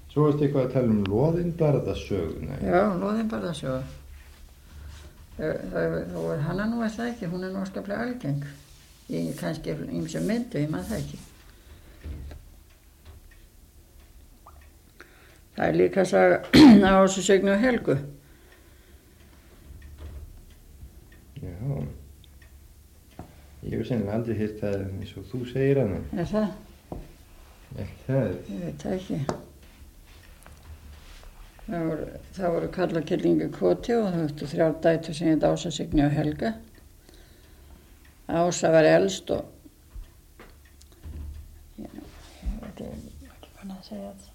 Svo varst eitthvað að tala loðinbarðasöguna. Já, loðinbarðasögu. Þá er hana nú er það ekki, hún er nú skaplega algeng. Ég kannski ýmsum myndu, ég maður það ekki. Það er líka saga Ásu, Signu og Helgu. Já. Ég hef sennilega aldrei heyrt það eins og þú segir hana. Er það? Ekki það? Ég veit það ekki. Það voru karlakyllingu Koti og það höfðu 3 dætur sem heit Ása, Signu og Helga. Ása var elst og ég veit ekki hvað að segja þetta.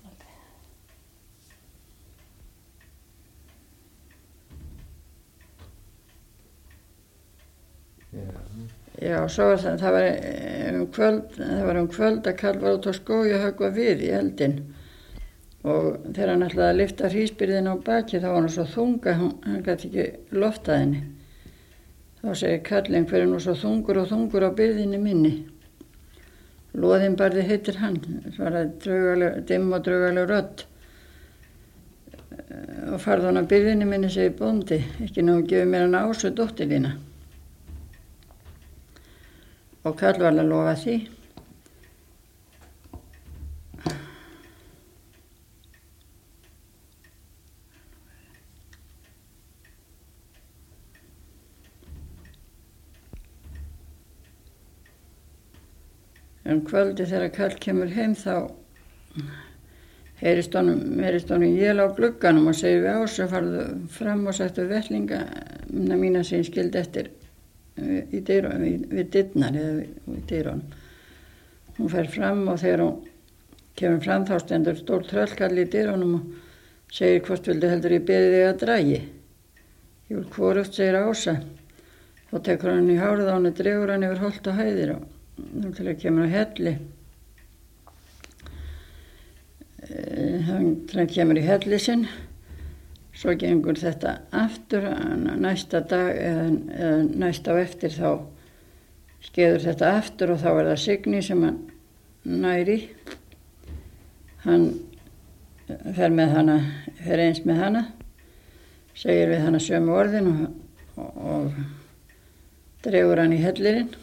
Já, svo það var um kvöld að Karl var út á skógi að höggva við í eldinn og þegar hann ætlaði að lyfta hrísbyrðin á baki þá var hann svo þung að hann gæti ekki loftað henni. Þá segir Karlinn, hver er nú svo þungur og þungur á byrðinni minni? Loðinbarði heitir hann, svaraði dimm og draugaleg rödd. Og farðu hann á byrðinni minni, segir bóndi, ekki nú gefið mér hann Ásu dóttur þína. Og Karl var að lofa því. Kvöldi þegar Karl kemur heim þá heyrist honum jél á glugganum og segir við Ásu, farðu fram og sættu vettlinga mína sem skildi eftir við dyrnar eða við dyrunum. Hún fer fram og þegar hún kemur fram þá stendur stór tröllkarl í dyrunum og segir hvort vildu heldur ég beði þig að dragi. Ég vil hvorugt, segir Ása. Þá tekur hann í hárið á henni, dregur hann yfir holt og hæðir og til að kemur á helli. Hann kemur í helli sinn. Svo gengur þetta aftur, næsta dag eða næsta á eftir þá skeður þetta aftur og þá er það Signý sem hann næri. Hann fer eins með hana, segir við hana sömu orðin og dregur hann í hellirinn.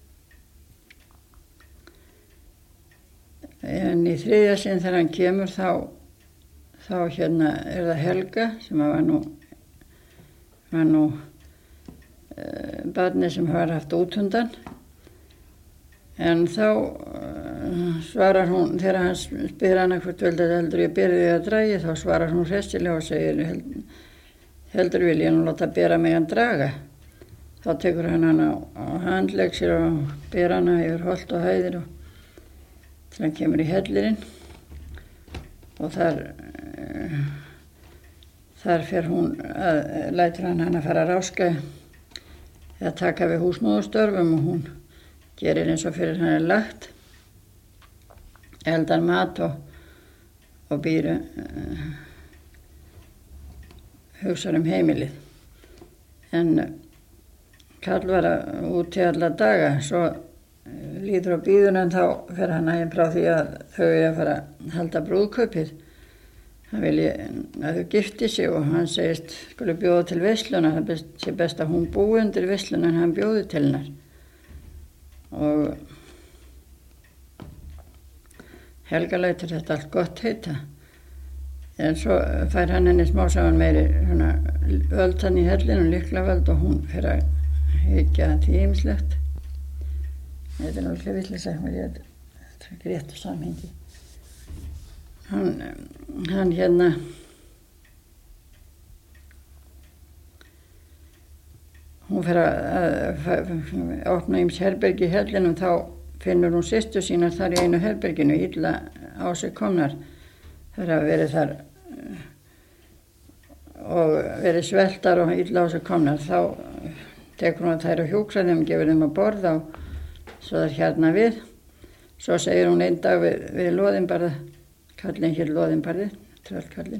En í þriðja sinn þegar hann kemur þá hérna er það Helga sem var nú barnið sem var haft útundan. En þá svarar hún, þegar hann spyr hana hvort veldur heldur ég beri þig að dragi, þá svarar hún hressilega og segir heldur vil ég nú láta bera mig að draga. Þá tekur hann hana á handlegg sér og ber hana yfir holt og hæðir og til hann kemur í hellirinn og þar fer hún lætur hann að fara að ráska eða taka við húsmóðurstörfum og hún gerir eins og fyrir hann er lagt, eldar mat og býr hugsar heimilið. En Karl var úti alla daga, svo líður á býðun en þá fer hann heim frá því að þau eru að fara að halda brúðkaupið. Hann vilji að þau gifti sig og hann segist skuli bjóða til veisluna, það sé best að hún búi undir veisluna en hann bjóði til hennar. Og Helga lætur þetta allt gott heita. En svo fær hann henni smásagan meiri völd hann í hellinu, lyklavöld og hún fer að hyggja til ýmislegt. Þetta er náttúrulega vitleysa, þetta er ekki réttu samhengi. Hann hérna hún fer að opna ýmis herbergi í hellinum, þá finnur hún systur sínar þar í einu herberginu, illa á sig komnar. Þær hafa verið þar og verið sveltar og illa á sig komnar. Þá tekur hún þær á hjúkra þeim, gefur þeim að borða og svo þar hérna við. Svo segir hún einn dag við Loðinbarða, kallinn hér Loðinbarði, tröllkallinn,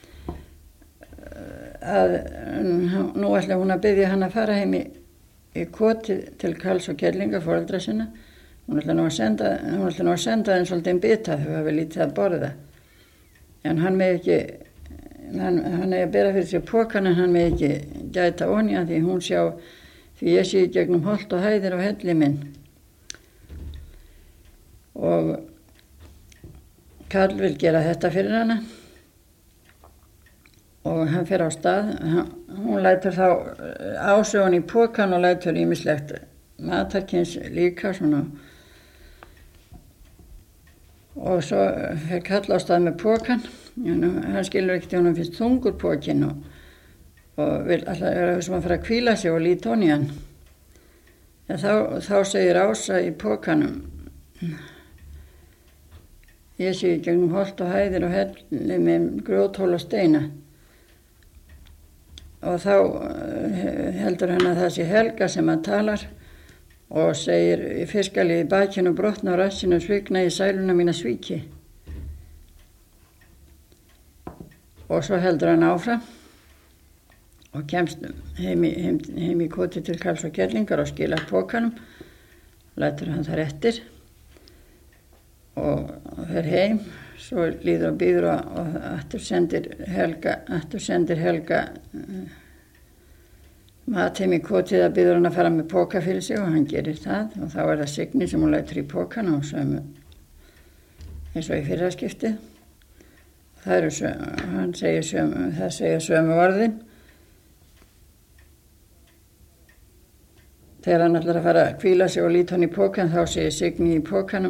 að nú ætla hún að biðja hann að fara heim í Koti til Karls og Kerlinga, foreldra sinna. Hún ætla nú að senda þeim svolítið bita, þau hafa lítið að borða. en hann með ekki, hann er að bera fyrir sér pokan en hann með ekki gæta onni að því hún sjá, því ég sé gegnum holt og hæðir á helli minn. Og Karl vil gera þetta fyrir hana og hann fer á stað. Hún lætur þá ásögun í pokan og lætur ýmislegt matarkyns líka svona. Og svo fer Karl á stað með pokan. Hann skilur ekkert, hún finnst þungur pokin og vil alltaf vera sem að fara að hvíla sig og líta onni hann. En þá segir Ása í pokanum: ég sé gegnum holt og hæðir og helli með grjóthól og steina. Og þá heldur hann að það sé Helga sem hann talar og segir: fiskali í bakinu brotna og rassinu svikna í sæluna mína svíki. Og svo heldur hann áfram og kemst heim í koti til Karls og Kerlingar og skilar pokanum, lætur hann þar eftir og fer heim. Svo líður og býður og aftur sendir Helga mat heim í kotið að býður hann að fara með poka fyrir sig og hann gerir það og þá er það Signý sem hún lætur í pokan og sömu eins og í fyrra skiptið. Það segir sömu orðin. Þegar hann ætlar að fara að hvíla sig og líta hann í pokan þá segir Signý í pokanum: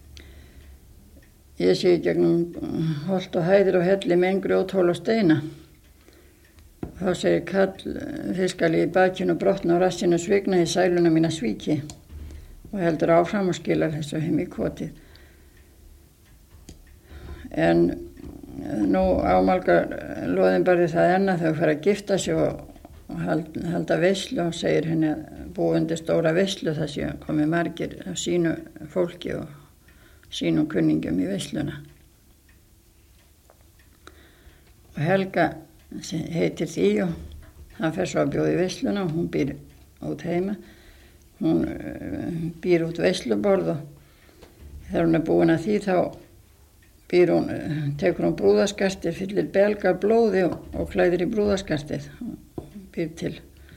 ég sé gegnum holt og hæðir og helli með grjóthól og steina. Þá segir Karl: fiskali í bakinu brotna og rassinu svikna í sæluna mína svíki, og heldur áfram og skilar þessu heim í kotið. En nú ámalgar Loðinbarði það enn að þau fara að gifta sig og halda veislu og segir henni að búandi stóra veislu það sé komið margir af sínu fólki og sínum kunningum í veisluna. Og Helga heitir því og hann fer svo að bjóða í veisluna og hún býr út heima. Hún býr út veisluborð og þegar hún er búin að því þá tekur hún brúðaskastið, fyllir belgar blóði og klæðir í brúðaskastið og býr til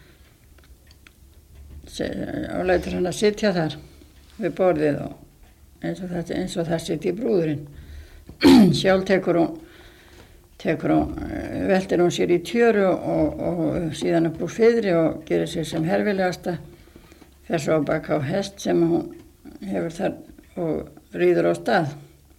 og lætur hann að sitja þar við borðið og eins og það sitji brúðurinn. Sjálf veltir hún sér í tjöru og síðan upp úr fiðri og gerir sér sem herfilegasta, fer svo á bak á hest sem hún hefur þar og ríður á stað.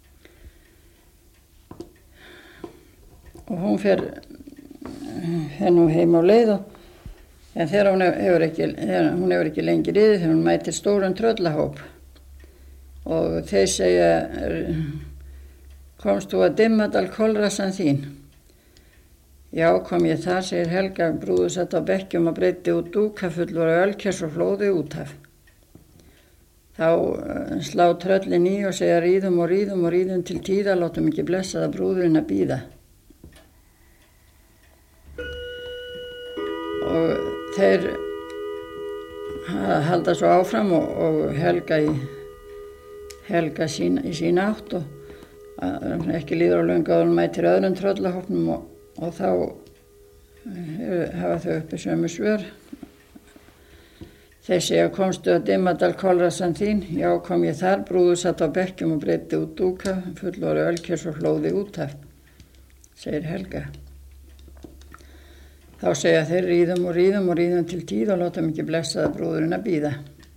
Og hún fer nú heim á leið en þegar hún hefur ekki lengi riðið þegar hún mætir stóran tröllahóp og þeir segja: komst þú að Dimmadal kolrassan þín? Já, kom ég þar, segir Helga. Brúður satt á bekkjum og breiddi út dúka fullur af ölkers og flóði útaf. Þá slá tröllin í og segja: ríðum og ríðum og ríðum til tíða, látum ekki blessaða brúðurinn að bíða. Og þeir halda svo áfram og Helga í sína átt og ekki líður á löngu að hún mætir öðrum tröllahópnum og þá hafa þau uppi sömu svör. Þeir segja: komstu að Dimmadal kolrassan þín? Já, kom ég þar. Brúður satt á bekkjum og breiddi út dúka fullor af ölkers og flóði útaf, segir Helga. Þá segja þeir: ríðum og ríðum og ríðum til tíð og látum ekki blessaða brúðurinn að bíða.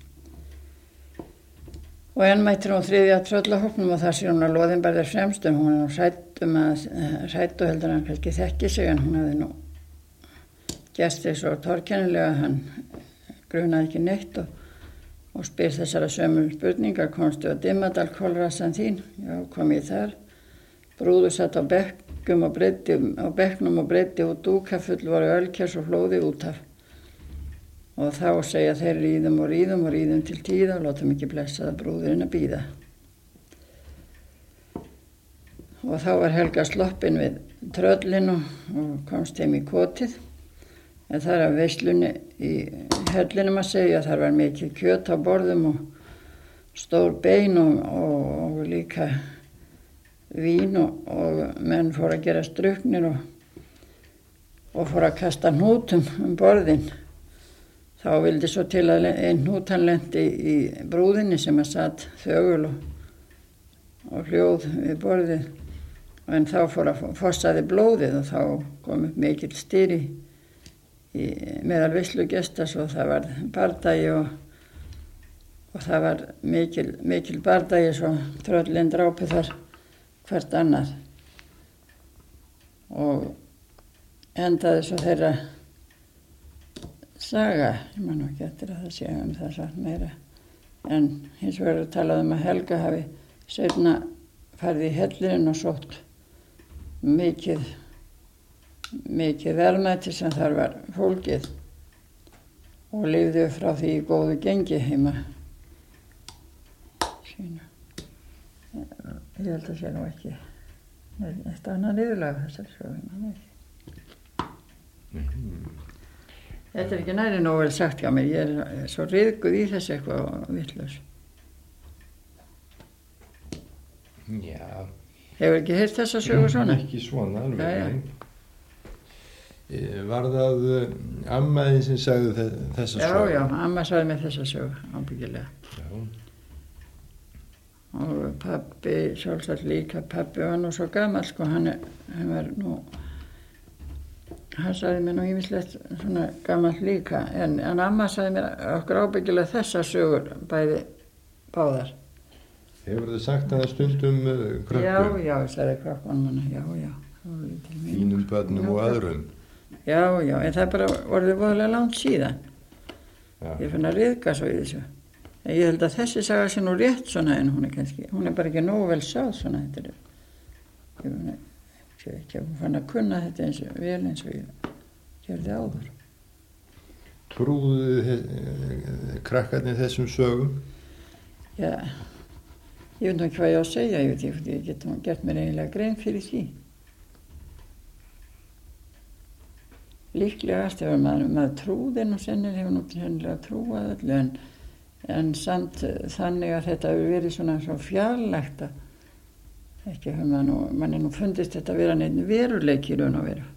Og enn mætir hún þriðja tröllahópnum og þar sér hún að Loðinbarði er fremstum. Hún er nú hrædd og heldur hann kannski þekki sig en hún hafði nú gert þig svo torkennilega að hann grunaði ekki neitt og spyr þessara sömu spurningar: komstu að Dimmadal kolrassan þín? Já, kom ég þar. Brúður satt á bekknum og breiddi út dúka fullor af ölkers og flóði útaf. Og þá segja þeir: ríðum og ríðum og ríðum til tíða og látum ekki blessaða brúðurinn að bíða. Og þá var Helga sloppin við tröllin og komst heim í kotið. En þar af veislunni í hellinum að segja: þar var mikið kjöt á borðum og stór bein og líka vín og menn fór að gera struknir og fór að kasta hnútum borðin. Þá vildi svo til að einn hnútan lenti í brúðinni sem að satt þögul og hljóð við borðið. En þá fór að fossaði blóðið og þá kom upp mikill styr meðal veislugesta, svo það var bardagi og það var mikil bardagi, svo tröllin drápu þar hvert annað. Og endaði svo þeirra saga, ég man nú ekki eftir að það sé það satt meira. En hins vegar að tala að Helga hafi seinna farið í hellirinn og sótt mikið verðmæti sem þar var fólgið og lifði frá því í góðu gengi heima sínu. Ég held að sé nú ekki eitt annað niðurlag þessar söguna. Þetta er ekki næri nóg vel sagt hjá mér, ég er svo ryðguð í þessu eitthvað vitlaus. Já. Hefur ekki heyrt þessa sögu svona? Ekki svona alveg, nei. Var það ammaðin sem sagði þessa sögu? Já, amma sagði mér þessa sögu, ábyggilega. Já. Og pabbi, sjálfsagt líka, pabbi var nú svo gamall, sko, hann var nú, hann sagði mér nú ýmislegt svona gamall líka, en amma sagði mér okkur ábyggilega þessa sögur, bæði báðar. Hefur þið sagt að það stundum krökkum? Já, sagði krökkunum, já. Þínum börnum og öðrum? Já, en það er bara orðið voðalega langt síðan. Já. Ég fann að riðga svo í þessu. En ég held að þessi saga sé nú rétt svona, en hún er bara ekki nógu vel sáð svona. Ég sé ekki að hún fann að kunna þetta eins og ég gerði áður. Trúðu krakkarnir þessum sögum? Já, ég veit nú ekki hvað ég á að segja, ég get gert mér eiginlega grein fyrir því. Líklegast hefur maður trúði nú sennir, hefur nú sennilega trúað öllu, en samt þannig að þetta hefur verið svona svo fjarlægt að ekki hefur manni nú fundist þetta vera neitt veruleiki í raun og veru.